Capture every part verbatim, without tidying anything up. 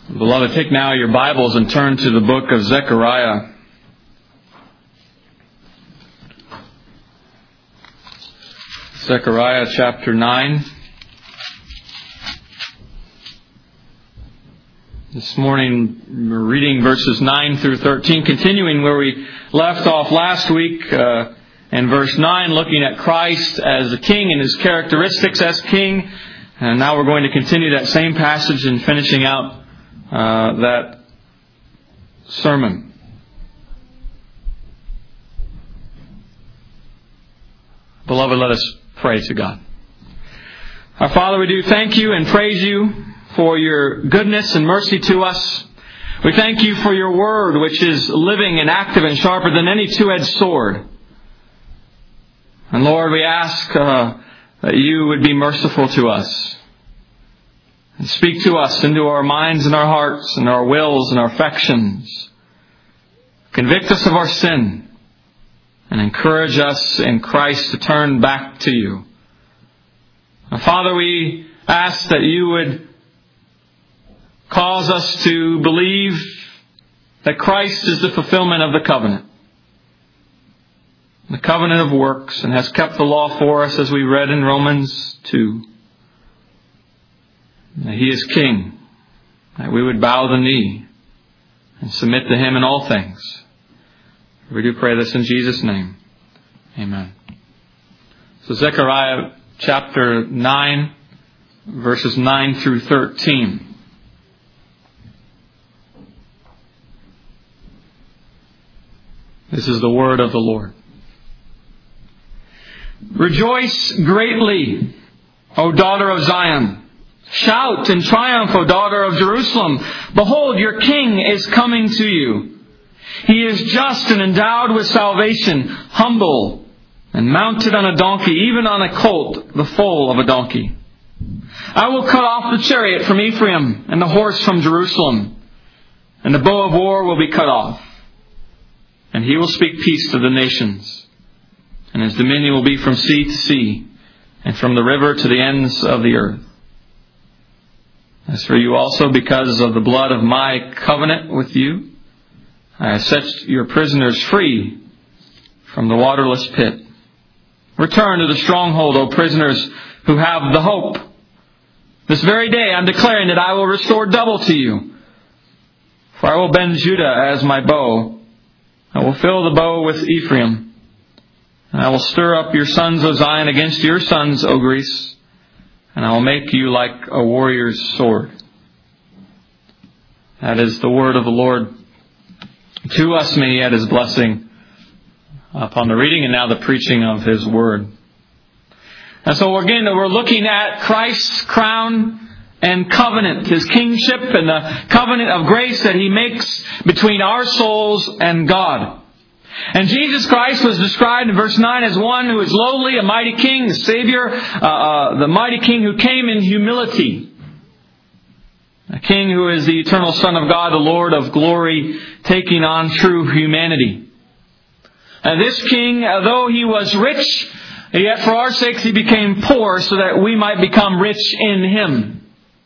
Beloved, take now your Bibles and turn to the book of Zechariah. Zechariah chapter nine. This morning we're reading verses nine through thirteen, continuing where we left off last week uh, in verse nine, looking at Christ as the King and His characteristics as King. And now we're going to continue that same passage and finishing out Uh, that sermon. Beloved, let us pray to God. Our Father, we do thank You and praise You for Your goodness and mercy to us. We thank You for Your Word, which is living and active and sharper than any two-edged sword. And Lord, we ask uh, that You would be merciful to us. And speak to us into our minds and our hearts and our wills and our affections. Convict us of our sin and encourage us in Christ to turn back to You. Now, Father, we ask that You would cause us to believe that Christ is the fulfillment of the covenant. The covenant of works, and has kept the law for us as we read in Romans two. That He is King, that we would bow the knee and submit to Him in all things. We do pray this in Jesus' name. Amen. So Zechariah chapter nine, verses nine through thirteen. This is the word of the Lord. Rejoice greatly, O daughter of Zion. Shout in triumph, O daughter of Jerusalem. Behold, your King is coming to you. He is just and endowed with salvation, humble and mounted on a donkey, even on a colt, the foal of a donkey. I will cut off the chariot from Ephraim and the horse from Jerusalem, and the bow of war will be cut off. And He will speak peace to the nations, and His dominion will be from sea to sea, and from the river to the ends of the earth. As for you also, because of the blood of my covenant with you, I have set your prisoners free from the waterless pit. Return to the stronghold, O prisoners who have the hope. This very day I'm declaring that I will restore double to you. For I will bend Judah as my bow. I will fill the bow with Ephraim. And I will stir up your sons, O Zion, against your sons, O Greece. And I will make you like a warrior's sword. That is the word of the Lord. To us may He add His blessing upon the reading and now the preaching of His word. And so again, we're looking at Christ's crown and covenant, His kingship and the covenant of grace that He makes between our souls and God. And Jesus Christ was described in verse nine as one who is lowly, a mighty king, the Savior, uh, uh, the mighty king who came in humility. A king who is the eternal Son of God, the Lord of glory, taking on true humanity. And this king, though He was rich, yet for our sakes He became poor so that we might become rich in Him.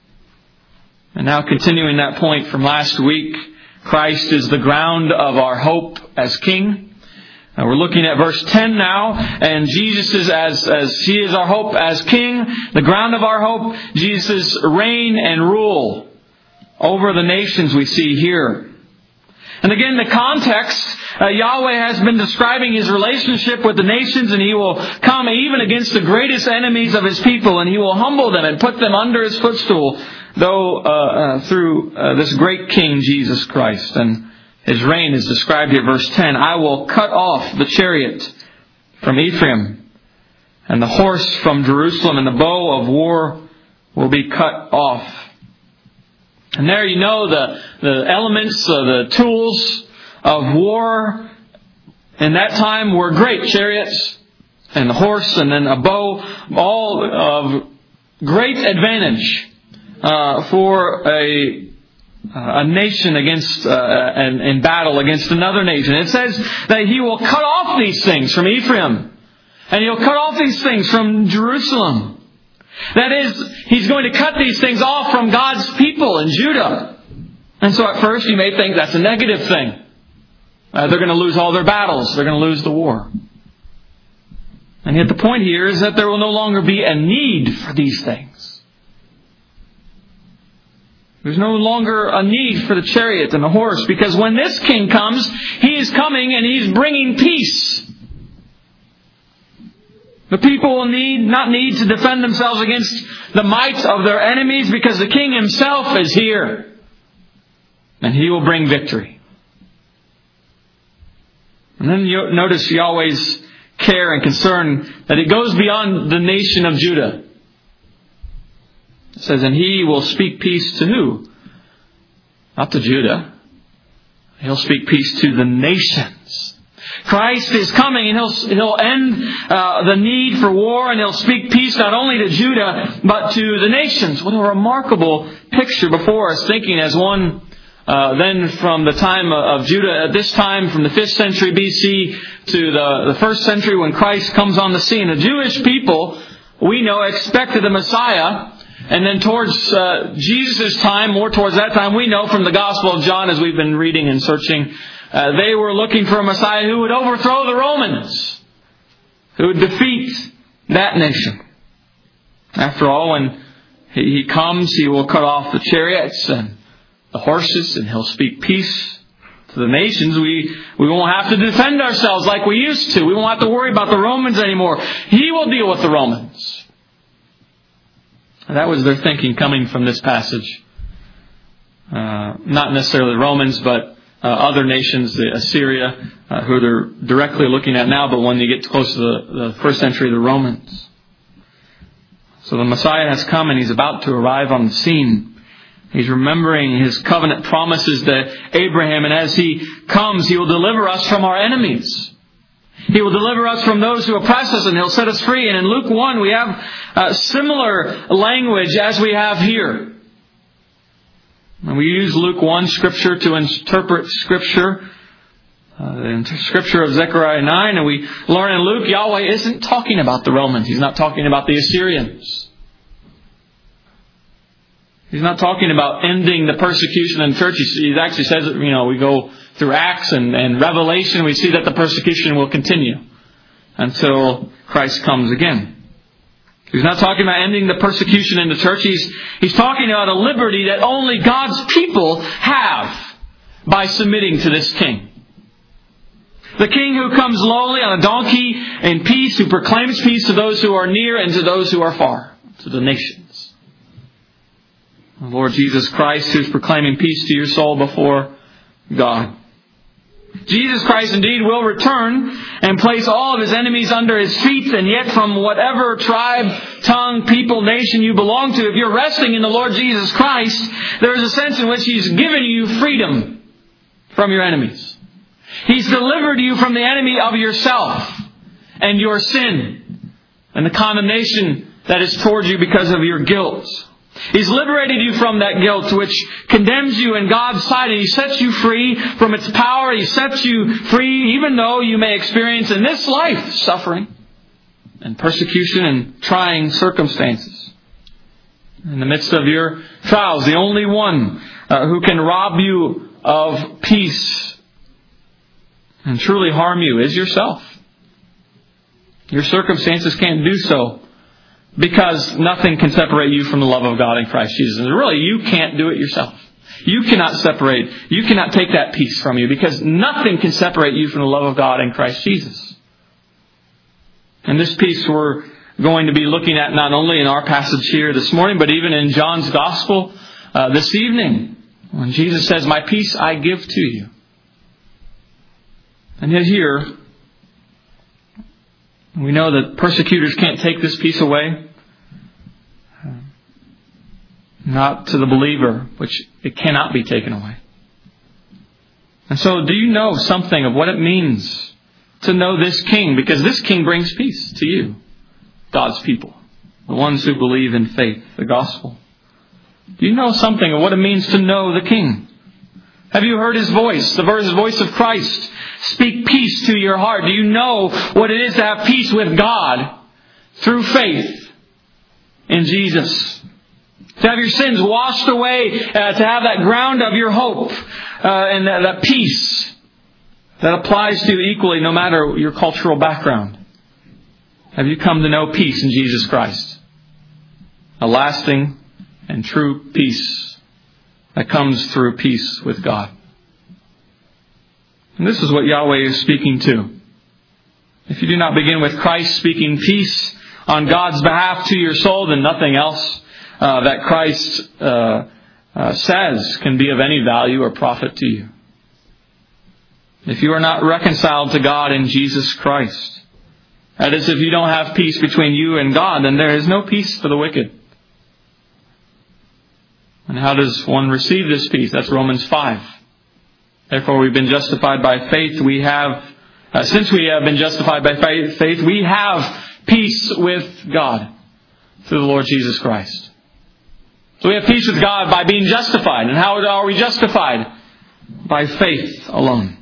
And now continuing that point from last week, Christ is the ground of our hope as King. And we're looking at verse ten now, and Jesus is as, as He is our hope as King, the ground of our hope, Jesus' reign and rule over the nations we see here. And again, the context, uh, Yahweh has been describing His relationship with the nations, and He will come even against the greatest enemies of His people, and He will humble them and put them under His footstool, though uh, uh, through uh, this great King, Jesus Christ. And His reign is described here, verse ten. I will cut off the chariot from Ephraim, and the horse from Jerusalem, and the bow of war will be cut off. And there you know the, the elements, uh, the tools of war in that time were great. Chariots and the horse and then a bow, all of great advantage uh, for a a nation against uh, in, in battle against another nation. It says that He will cut off these things from Ephraim, and He'll cut off these things from Jerusalem. That is, He's going to cut these things off from God's people in Judah. And so at first you may think that's a negative thing. Uh, they're going to lose all their battles. They're going to lose the war. And yet the point here is that there will no longer be a need for these things. There's no longer a need for the chariot and the horse, because when this king comes, he is coming and he's bringing peace. The people will need not need to defend themselves against the might of their enemies, because the king himself is here. And he will bring victory. And then you notice Yahweh's care and concern that it goes beyond the nation of Judah. It says, and he will speak peace to who? Not to Judah. He'll speak peace to the nations. Christ is coming and he'll, he'll end uh, the need for war, and he'll speak peace not only to Judah but to the nations. What a remarkable picture before us, thinking as one uh, then from the time of Judah, at this time from the fifth century B C to the, the first century when Christ comes on the scene. The Jewish people, we know, expected the Messiah. And then towards uh, Jesus' time, more towards that time, we know from the Gospel of John, as we've been reading and searching, uh, they were looking for a Messiah who would overthrow the Romans, who would defeat that nation. After all, when he comes, he will cut off the chariots and the horses, and he'll speak peace to the nations. We, we won't have to defend ourselves like we used to. We won't have to worry about the Romans anymore. He will deal with the Romans. That was their thinking coming from this passage. Uh, not necessarily the Romans, but uh, other nations, the Assyria, uh, who they're directly looking at now, but when you get close to the, the first century, the Romans. So the Messiah has come and he's about to arrive on the scene. He's remembering his covenant promises to Abraham, and as he comes, he will deliver us from our enemies. He will deliver us from those who oppress us, and he'll set us free. And in Luke one, we have uh, similar language as we have here. And we use Luke one Scripture to interpret Scripture. Uh, the Scripture of Zechariah nine. And we learn in Luke, Yahweh isn't talking about the Romans. He's not talking about the Assyrians. He's not talking about ending the persecution in the church. He actually says, you know, we go through Acts and, and Revelation, we see that the persecution will continue until Christ comes again. He's not talking about ending the persecution in the church. He's, he's talking about a liberty that only God's people have by submitting to this king. The king who comes lowly on a donkey in peace, who proclaims peace to those who are near and to those who are far, to the nations. The Lord Jesus Christ, who's proclaiming peace to your soul before God. Jesus Christ indeed will return and place all of his enemies under his feet, and yet from whatever tribe, tongue, people, nation you belong to, if you're resting in the Lord Jesus Christ, there is a sense in which he's given you freedom from your enemies. He's delivered you from the enemy of yourself and your sin and the condemnation that is towards you because of your guilt. He's liberated you from that guilt which condemns you in God's sight, and He sets you free from its power. He sets you free even though you may experience in this life suffering and persecution and trying circumstances. In the midst of your trials, the only one uh, who can rob you of peace and truly harm you is yourself. Your circumstances can't do so, because nothing can separate you from the love of God in Christ Jesus. And really, you can't do it yourself. You cannot separate, you cannot take that peace from you, because nothing can separate you from the love of God in Christ Jesus. And this peace we're going to be looking at not only in our passage here this morning, but even in John's Gospel uh, this evening, when Jesus says, "My peace I give to you." And yet here, we know that persecutors can't take this peace away. Not to the believer, which it cannot be taken away. And so, do you know something of what it means to know this King? Because this King brings peace to you, God's people, the ones who believe in faith, the gospel. Do you know something of what it means to know the King? Have you heard His voice, the voice of Christ, speak peace to your heart? Do you know what it is to have peace with God through faith in Jesus? To have your sins washed away, uh, to have that ground of your hope uh, and that, that peace that applies to you equally no matter your cultural background. Have you come to know peace in Jesus Christ? A lasting and true peace that comes through peace with God. And this is what Yahweh is speaking to. If you do not begin with Christ speaking peace on God's behalf to your soul, then nothing else uh, that Christ uh, uh, says can be of any value or profit to you. If you are not reconciled to God in Jesus Christ, that is, if you don't have peace between you and God, then there is no peace for the wicked. And how does one receive this peace? That's Romans five. Therefore, we've been justified by faith. We have, uh, since we have been justified by faith, we have peace with God through the Lord Jesus Christ. So we have peace with God by being justified. And how are we justified? By faith alone.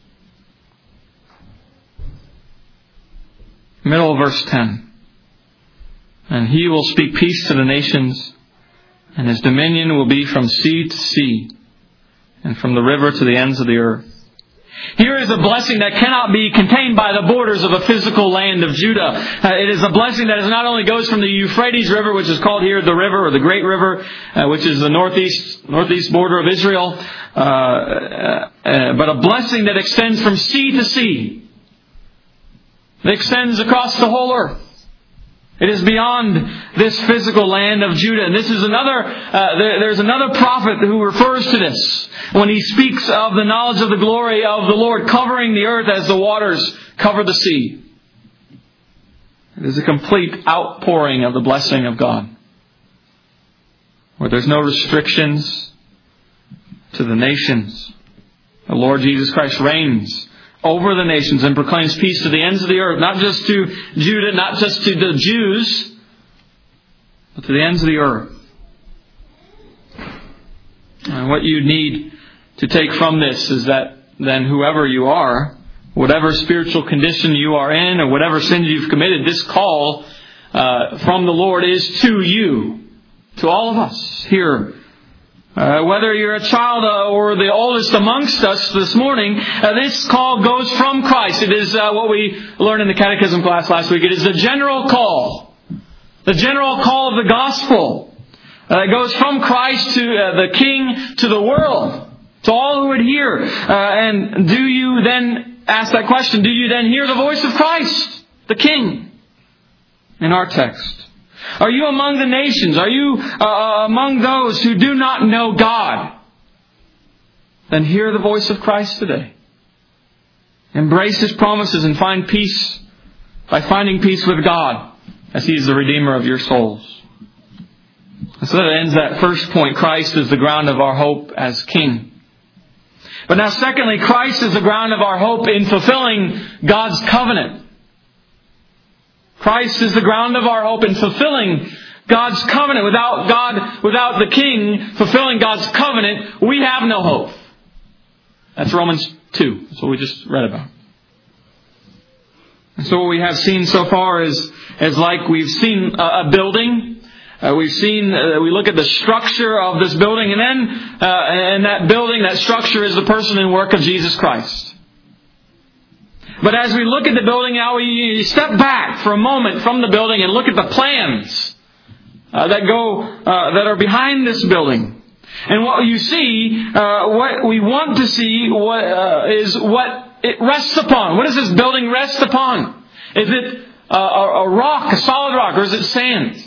Middle of verse ten. And he will speak peace to the nations, and his dominion will be from sea to sea, and from the river to the ends of the earth. Here is a blessing that cannot be contained by the borders of a physical land of Judah. Uh, it is a blessing that is not only goes from the Euphrates River, which is called here the river, or the Great River, uh, which is the northeast northeast border of Israel, uh, uh, uh, but a blessing that extends from sea to sea. It extends across the whole earth. It is beyond this physical land of Judah. And this is another, uh, there, there's another prophet who refers to this when he speaks of the knowledge of the glory of the Lord covering the earth as the waters cover the sea. It is a complete outpouring of the blessing of God, where there's no restrictions to the nations. The Lord Jesus Christ reigns over the nations and proclaims peace to the ends of the earth, not just to Judah, not just to the Jews, but to the ends of the earth. And what you need to take from this is that then whoever you are, whatever spiritual condition you are in, or whatever sins you've committed, this call uh, from the Lord is to you, to all of us here. Uh, whether you're a child uh, or the oldest amongst us this morning, uh, this call goes from Christ. It is uh, what we learned in the catechism class last week. It is the general call. The general call of the gospel. Uh, it goes from Christ to uh, the King to the world. To all who would hear. Uh, and do you then ask that question, do you then hear the voice of Christ, the King, in our text? Are you among the nations? Are you uh, among those who do not know God? Then hear the voice of Christ today. Embrace His promises and find peace by finding peace with God, as He is the Redeemer of your souls. And so that ends that first point. Christ is the ground of our hope as King. But now secondly, Christ is the ground of our hope in fulfilling God's covenant. Christ is the ground of our hope in fulfilling God's covenant. Without God, without the King fulfilling God's covenant, we have no hope. That's Romans two. That's what we just read about. And so what we have seen so far is, is like we've seen a, a building. Uh, we've seen, uh, we look at the structure of this building, and then, uh, and that building, that structure is the person and work of Jesus Christ. But as we look at the building now, we step back for a moment from the building and look at the plans uh, that go, uh, that are behind this building. And what you see, uh, what we want to see what, uh, is what it rests upon. What does this building rest upon? Is it uh, a, a rock, a solid rock, or is it sand?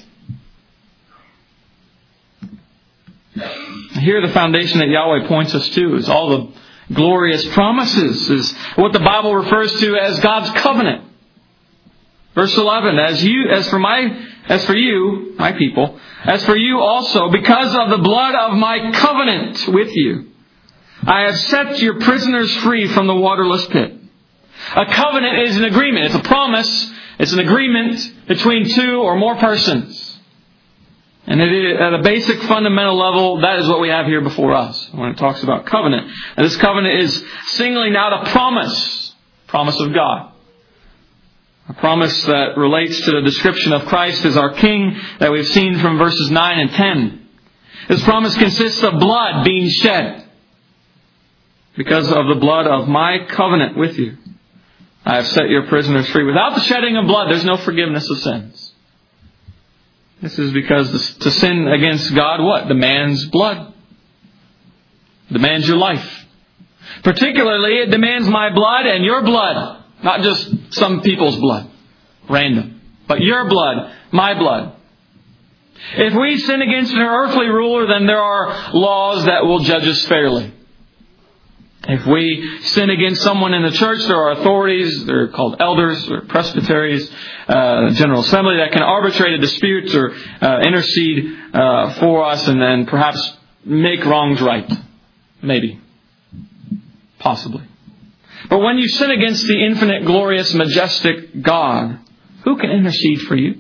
Here the foundation that Yahweh points us to is all the glorious promises, is what the Bible refers to as God's covenant. Verse eleven, as you, as for my, as for you, my people, as for you also, because of the blood of my covenant with you, I have set your prisoners free from the waterless pit. A covenant is an agreement. It's a promise. It's an agreement between two or more persons. And it is, at a basic fundamental level, that is what we have here before us when it talks about covenant. And this covenant is singling out a promise, promise of God. A promise that relates to the description of Christ as our King that we've seen from verses nine and ten. This promise consists of blood being shed. Because of the blood of my covenant with you, I have set your prisoners free. Without the shedding of blood, there's no forgiveness of sins. This is because to sin against God, what? Demands blood. Demands your life. Particularly, it demands my blood and your blood. Not just some people's blood. Random. But your blood. My blood. If we sin against an earthly ruler, then there are laws that will judge us fairly. If we sin against someone in the church, there are authorities, they're called elders or presbyteries, uh, General Assembly that can arbitrate a dispute or uh, intercede uh, for us and then perhaps make wrongs right. Maybe. Possibly. But when you sin against the infinite, glorious, majestic God, who can intercede for you?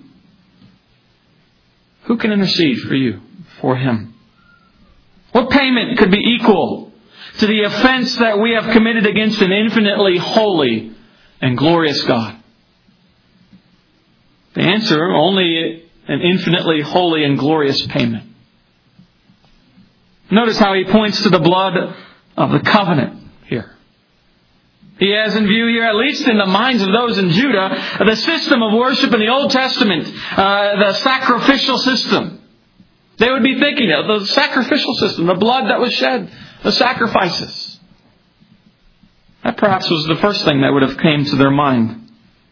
Who can intercede for you, for Him? What payment could be equal to the offense that we have committed against an infinitely holy and glorious God? The answer, only an infinitely holy and glorious payment. Notice how he points to the blood of the covenant here. He has in view here, at least in the minds of those in Judah, the system of worship in the Old Testament, uh, the sacrificial system. They would be thinking of the sacrificial system, the blood that was shed, the sacrifices. That perhaps was the first thing that would have came to their mind.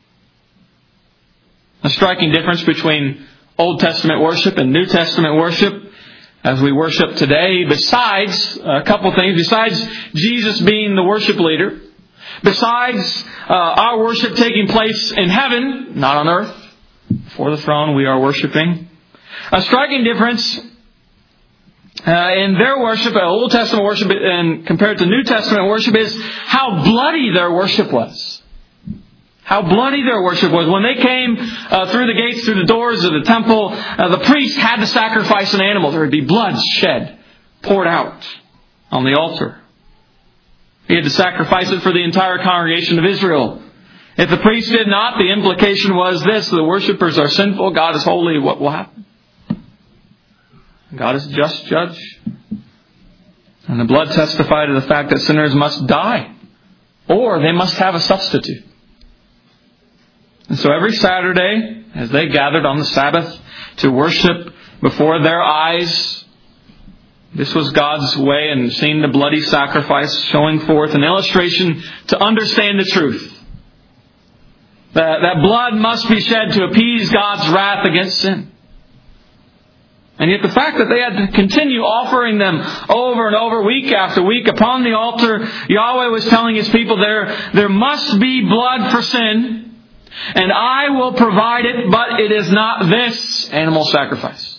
A striking difference between Old Testament worship and New Testament worship as we worship today, besides a couple things, besides Jesus being the worship leader, besides uh, our worship taking place in heaven, not on earth, before the throne we are worshiping. A striking difference uh, in their worship, uh, Old Testament worship, and compared to New Testament worship, is how bloody their worship was. How bloody their worship was. When they came uh, through the gates, through the doors of the temple, uh, the priest had to sacrifice an animal. There would be blood shed, poured out on the altar. He had to sacrifice it for the entire congregation of Israel. If the priest did not, the implication was this: the worshippers are sinful, God is holy. What will happen? God is a just judge. And the blood testified to the fact that sinners must die, or they must have a substitute. And so every Saturday, as they gathered on the Sabbath to worship before their eyes, this was God's way, and seeing the bloody sacrifice showing forth an illustration to understand the truth. That, that blood must be shed to appease God's wrath against sin. And yet the fact that they had to continue offering them over and over, week after week, upon the altar, Yahweh was telling His people there, there must be blood for sin, and I will provide it, but it is not this animal sacrifice.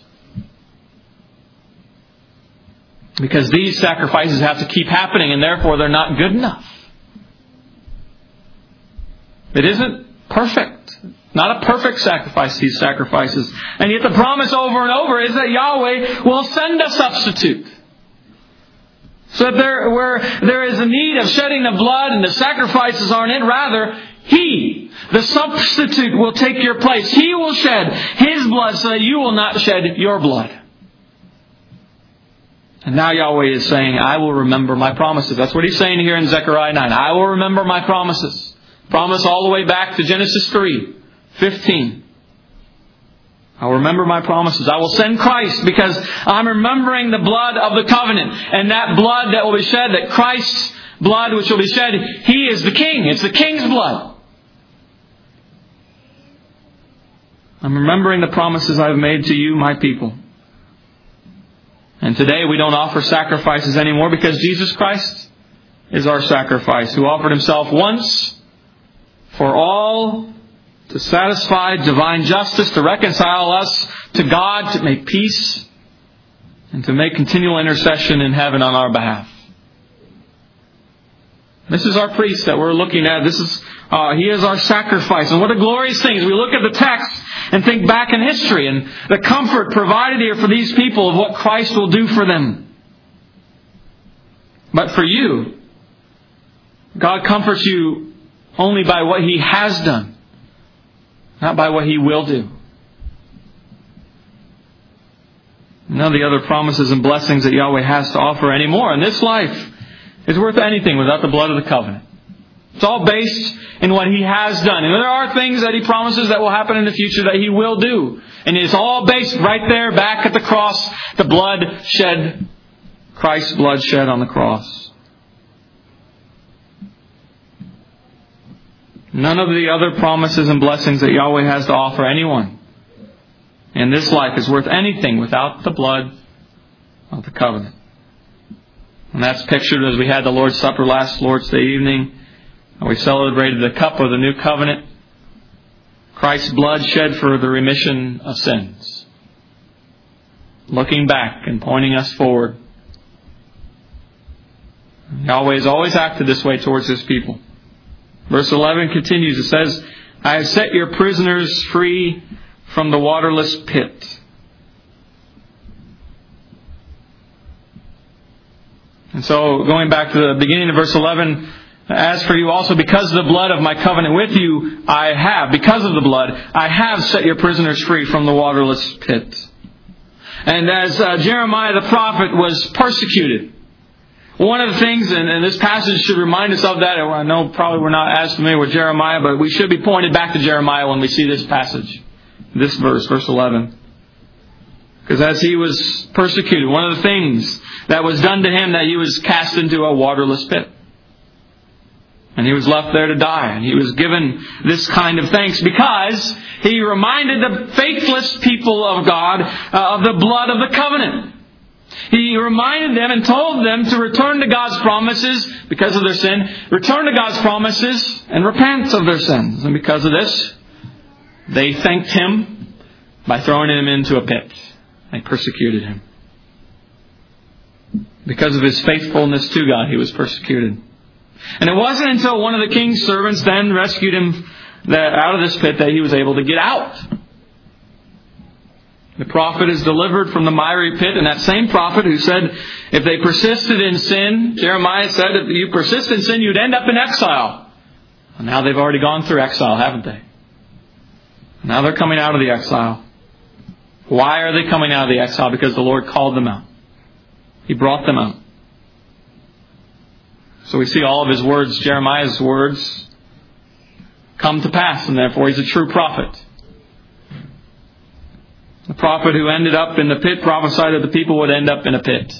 Because these sacrifices have to keep happening, and therefore they're not good enough. It isn't perfect. Not a perfect sacrifice, these sacrifices. And yet the promise over and over is that Yahweh will send a substitute. So that there, where there is a need of shedding of blood and the sacrifices aren't it, rather He, the substitute, will take your place. He will shed His blood so that you will not shed your blood. And now Yahweh is saying, I will remember my promises. That's what He's saying here in Zechariah nine. I will remember my promises. Promise all the way back to Genesis three fifteen. I will remember my promises. I will send Christ because I'm remembering the blood of the covenant. And that blood that will be shed, that Christ's blood which will be shed, He is the King. It's the King's blood. I'm remembering the promises I've made to you, my people. And today we don't offer sacrifices anymore because Jesus Christ is our sacrifice, who offered Himself once for all to satisfy divine justice, to reconcile us to God, to make peace, and to make continual intercession in heaven on our behalf. This is our priest that we're looking at. This is uh, He is our sacrifice. And what a glorious thing as we look at the text and think back in history and the comfort provided here for these people of what Christ will do for them. But for you, God comforts you only by what He has done, not by what He will do. None of the other promises and blessings that Yahweh has to offer anymore in this life is worth anything without the blood of the covenant. It's all based in what He has done. And there are things that He promises that will happen in the future that He will do. And it's all based right there back at the cross, the blood shed, Christ's blood shed on the cross. None of the other promises and blessings that Yahweh has to offer anyone in this life is worth anything without the blood of the covenant. And that's pictured as we had the Lord's Supper last Lord's Day evening. And we celebrated the cup of the new covenant. Christ's blood shed for the remission of sins. Looking back and pointing us forward. Yahweh has always acted this way towards His people. Verse eleven continues. It says, I have set your prisoners free from the waterless pit. And so, going back to the beginning of verse eleven, as for you also, because of the blood of my covenant with you, I have, because of the blood, I have set your prisoners free from the waterless pit. And as uh, Jeremiah the prophet was persecuted, one of the things, and, and this passage should remind us of that, and I know probably we're not as familiar with Jeremiah, but we should be pointed back to Jeremiah when we see this passage, this verse, verse eleven. Because as he was persecuted, one of the things that was done to him, that he was cast into a waterless pit. And he was left there to die. And he was given this kind of thanks because he reminded the faithless people of God uh, of the blood of the covenant. He reminded them and told them to return to God's promises because of their sin. Return to God's promises and repent of their sins. And because of this, they thanked Him by throwing Him into a pit. They persecuted Him. Because of His faithfulness to God, He was persecuted. And it wasn't until one of the king's servants then rescued him that out of this pit that he was able to get out. The prophet is delivered from the miry pit, and that same prophet who said if they persisted in sin, Jeremiah said if you persist in sin, you'd end up in exile. And now they've already gone through exile, haven't they? Now they're coming out of the exile. Why are they coming out of the exile? Because the Lord called them out. He brought them out. So we see all of his words, Jeremiah's words, come to pass, and therefore he's a true prophet. The prophet who ended up in the pit prophesied that the people would end up in a pit.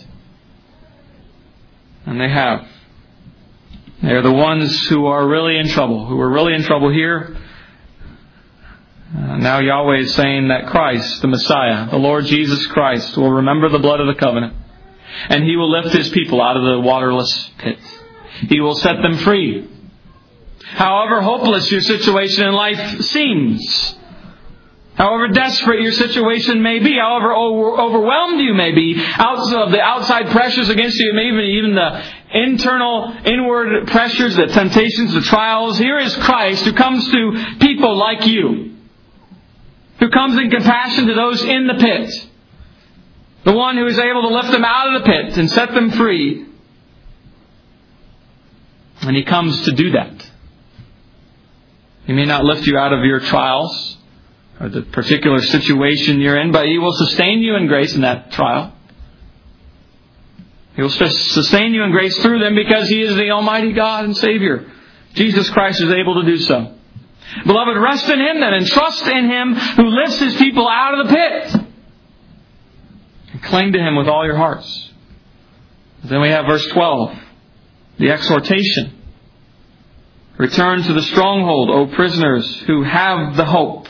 And they have. They're the ones who are really in trouble, who are really in trouble here. Uh, now Yahweh is saying that Christ, the Messiah, the Lord Jesus Christ, will remember the blood of the covenant. And He will lift His people out of the waterless pit. He will set them free. However hopeless your situation in life seems, however desperate your situation may be, however overwhelmed you may be, out of the outside pressures against you, maybe even the internal, inward pressures, the temptations, the trials, here is Christ who comes to people like you, who comes in compassion to those in the pit, the one who is able to lift them out of the pit and set them free. And He comes to do that. He may not lift you out of your trials or the particular situation you're in, but He will sustain you in grace in that trial. He will sustain you in grace through them because He is the Almighty God and Savior. Jesus Christ is able to do so. Beloved, rest in Him then and trust in Him who lifts His people out of the pit. And cling to Him with all your hearts. Then we have verse twelve. The exhortation. Return to the stronghold, O prisoners who have the hope.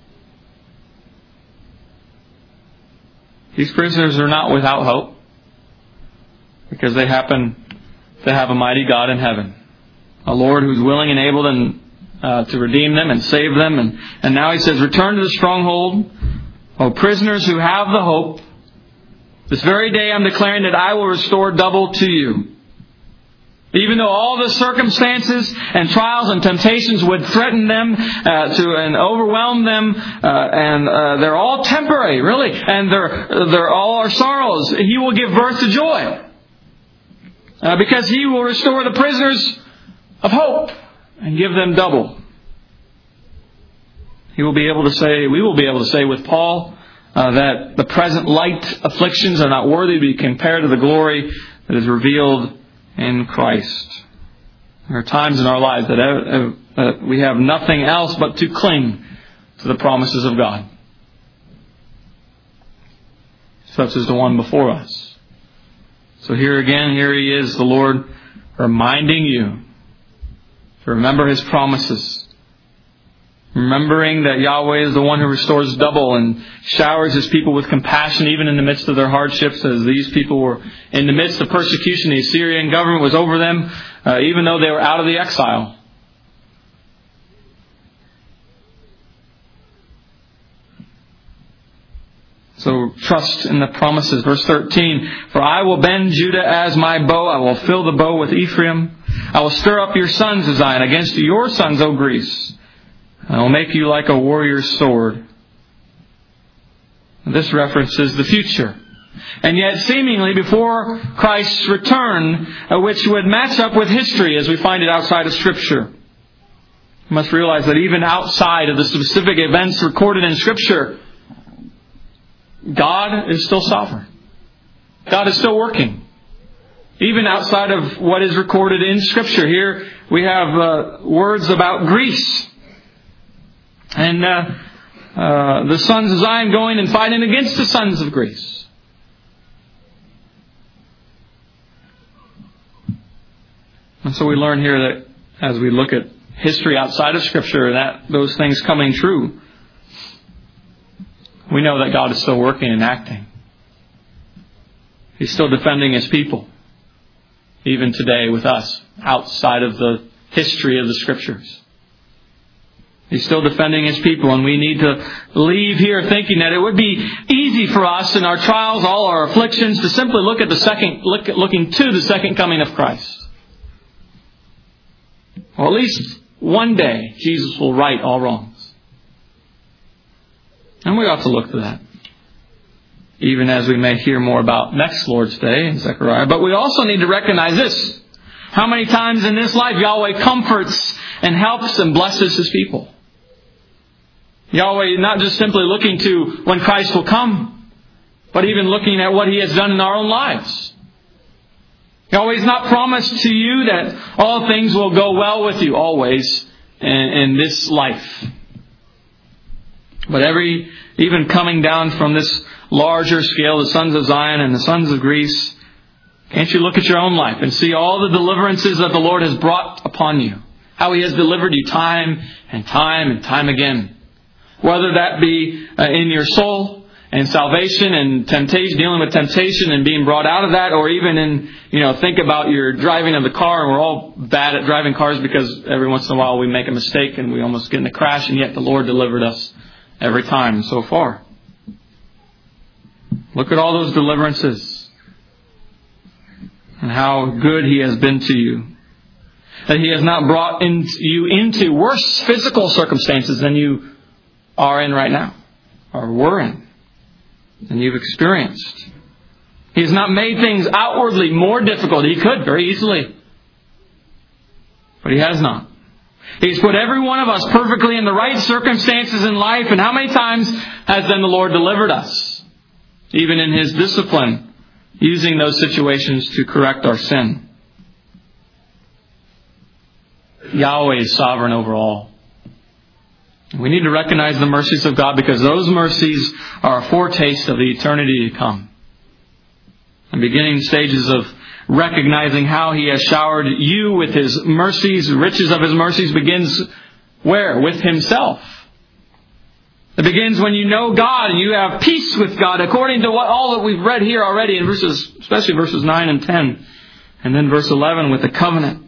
These prisoners are not without hope because they happen to have a mighty God in heaven. A Lord who's willing and able and, uh, to redeem them and save them. And, and now He says, return to the stronghold, O prisoners who have the hope. This very day I'm declaring that I will restore double to you. Even though all the circumstances and trials and temptations would threaten them uh, to and overwhelm them, uh, and uh, they're all temporary, really, and they're they're all our sorrows, He will give birth to joy, uh, because He will restore the prisoners of hope and give them double. He will be able to say, we will be able to say with Paul, uh, that the present light afflictions are not worthy to be compared to the glory that is revealed in Christ. There are times in our lives that uh, uh, we have nothing else but to cling to the promises of God. Such as the one before us. So here again, here He is, the Lord, reminding you to remember His promises. Remembering that Yahweh is the one who restores double and showers His people with compassion even in the midst of their hardships, as these people were in the midst of persecution. The Assyrian government was over them, uh, even though they were out of the exile. So trust in the promises. Verse thirteen, for I will bend Judah as my bow. I will fill the bow with Ephraim. I will stir up your sons, O Zion, against your sons, O Greece. I will make you like a warrior's sword. This references the future. And yet seemingly before Christ's return, uh, which would match up with history as we find it outside of Scripture. You must realize that even outside of the specific events recorded in Scripture, God is still sovereign. God is still working. Even outside of what is recorded in Scripture. Here we have uh, words about Greece. And uh, uh, the sons of Zion going and fighting against the sons of Greece. And so we learn here that as we look at history outside of Scripture, that those things coming true, we know that God is still working and acting. He's still defending His people. Even today with us, outside of the history of the Scriptures. He's still defending His people, and we need to leave here thinking that it would be easy for us in our trials, all our afflictions, to simply look at the second, look at, looking to the second coming of Christ. Or at least one day, Jesus will right all wrongs. And we ought to look to that. Even as we may hear more about next Lord's Day in Zechariah. But we also need to recognize this. How many times in this life Yahweh comforts and helps and blesses His people. Yahweh not just simply looking to when Christ will come, but even looking at what He has done in our own lives. Yahweh has not promised to you that all things will go well with you always in, in this life. But every, even coming down from this larger scale, the sons of Zion and the sons of Greece, can't you look at your own life and see all the deliverances that the Lord has brought upon you? How He has delivered you time and time and time again. Whether that be uh, in your soul and salvation and temptation, dealing with temptation and being brought out of that, or even in, you know, think about your driving of the car, and we're all bad at driving cars because every once in a while we make a mistake and we almost get in a crash, and yet the Lord delivered us every time so far. Look at all those deliverances and how good He has been to you. That He has not brought in, you into worse physical circumstances than you are in right now, or were in, than you've experienced. He has not made things outwardly more difficult. He could very easily, but He has not. He's put every one of us perfectly in the right circumstances in life, and how many times has then the Lord delivered us, even in His discipline, using those situations to correct our sin. Yahweh is sovereign over all. We need to recognize the mercies of God, because those mercies are a foretaste of the eternity to come. The beginning stages of recognizing how He has showered you with His mercies, riches of His mercies, begins where? With Himself. It begins when you know God and you have peace with God, according to what all that we've read here already in verses, especially verses nine and ten. And then verse eleven with the covenant.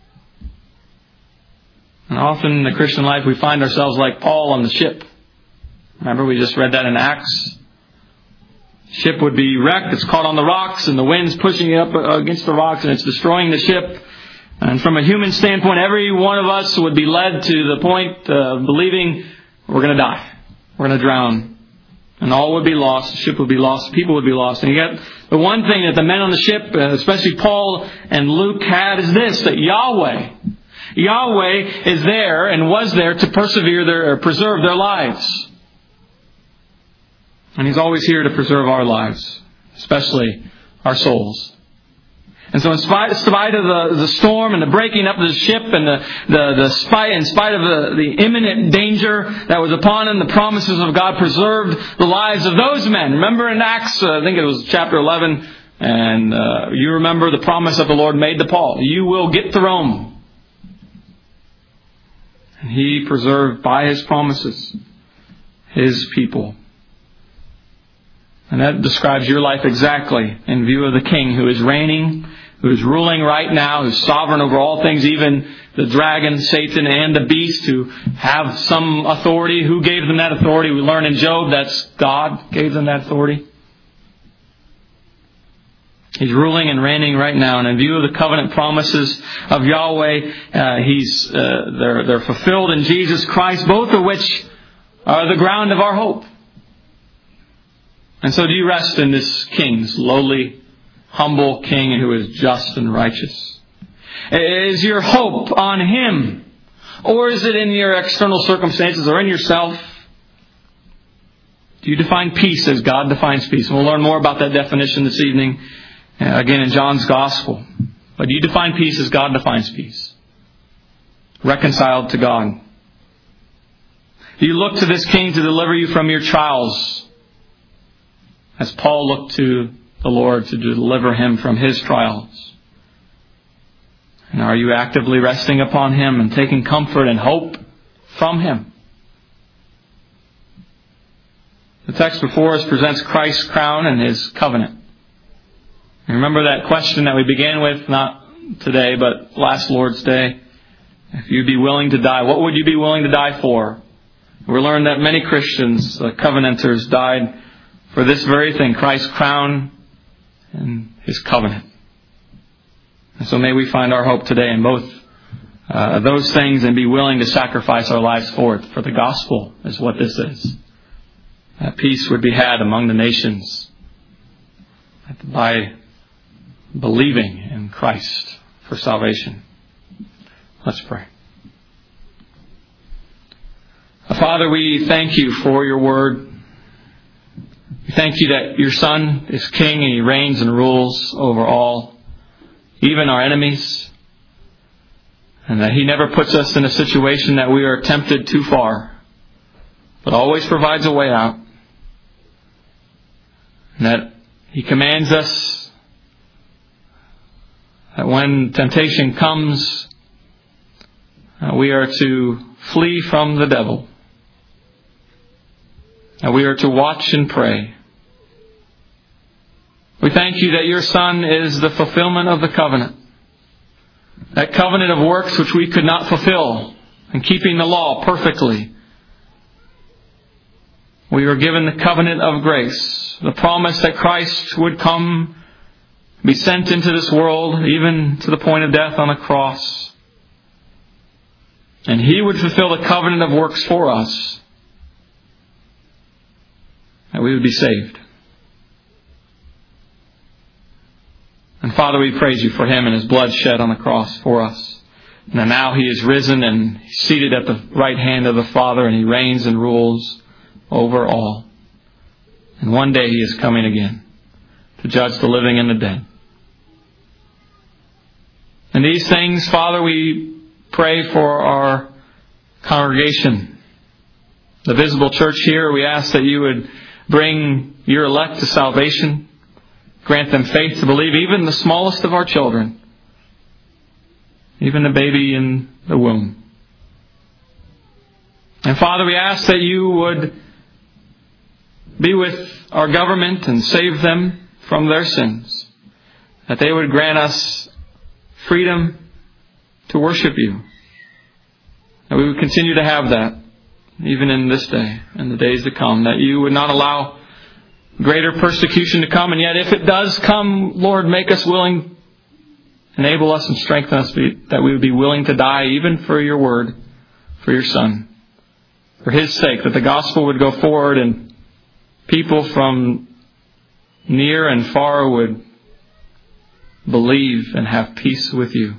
And often in the Christian life we find ourselves like Paul on the ship. Remember, we just read that in Acts. Ship would be wrecked, it's caught on the rocks, and the wind's pushing it up against the rocks, and it's destroying the ship. And from a human standpoint, every one of us would be led to the point of believing we're going to die. We're going to drown. And all would be lost. The ship would be lost. People would be lost. And yet, the one thing that the men on the ship, especially Paul and Luke, had is this, that Yahweh, Yahweh is there and was there to persevere their, or preserve their lives. And He's always here to preserve our lives, especially our souls. And so in spite, in spite of the, the storm and the breaking up of the ship and the, the, the spite, in spite of the, the imminent danger that was upon him, the promises of God preserved the lives of those men. Remember in Acts, uh, I think it was chapter eleven, and uh, you remember the promise that the Lord made to Paul. You will get to Rome. And He preserved by His promises His people. And that describes your life exactly in view of the King who is reigning, who is ruling right now, who is sovereign over all things, even the dragon, Satan, and the beast, who have some authority. Who gave them that authority? We learn in Job that's God gave them that authority. He's ruling and reigning right now, and in view of the covenant promises of Yahweh, uh, He's uh, they're they're fulfilled in Jesus Christ, both of which are the ground of our hope. And so, do you rest in this King, this lowly, humble King who is just and righteous? Is your hope on Him, or is it in your external circumstances or in yourself? Do you define peace as God defines peace? And we'll learn more about that definition this evening, uh, again in John's Gospel. But do you define peace as God defines peace? Reconciled to God. Do you look to this King to deliver you from your trials, as Paul looked to the Lord to deliver him from his trials? And are you actively resting upon Him and taking comfort and hope from Him? The text before us presents Christ's crown and His covenant. And remember that question that we began with, not today, but last Lord's Day. If you'd be willing to die, what would you be willing to die for? We learned that many Christians, the covenanters, died for this very thing, Christ's crown and His covenant. And so may we find our hope today in both uh, those things and be willing to sacrifice our lives for it. For the gospel is what this is. That peace would be had among the nations by believing in Christ for salvation. Let's pray. Father, we thank You for Your word. We thank You that Your Son is King and He reigns and rules over all, even our enemies, and that He never puts us in a situation that we are tempted too far, but always provides a way out. And that He commands us that when temptation comes, uh, we are to flee from the devil. That we are to watch and pray. We thank You that Your Son is the fulfillment of the covenant. That covenant of works which we could not fulfill in keeping the law perfectly. We were given the covenant of grace. The promise that Christ would come, be sent into this world, even to the point of death on a cross. And He would fulfill the covenant of works for us, that we would be saved. And Father, we praise You for Him and His blood shed on the cross for us. And now He is risen and seated at the right hand of the Father, and He reigns and rules over all. And one day He is coming again to judge the living and the dead. And these things, Father, we pray for our congregation, the visible church here. We ask that You would bring Your elect to salvation. Grant them faith to believe, even the smallest of our children, even the baby in the womb. And Father, we ask that You would be with our government and save them from their sins. That they would grant us freedom to worship You. That we would continue to have that even in this day and the days to come. That You would not allow greater persecution to come. And yet if it does come, Lord, make us willing, enable us and strengthen us that we would be willing to die even for Your word, for Your Son. For His sake, that the gospel would go forward and people from near and far would believe and have peace with You.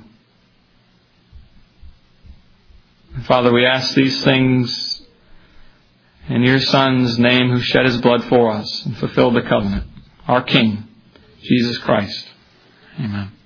And Father, we ask these things In your Son's name, who shed his blood for us and fulfilled the covenant, our King, Jesus Christ. Amen.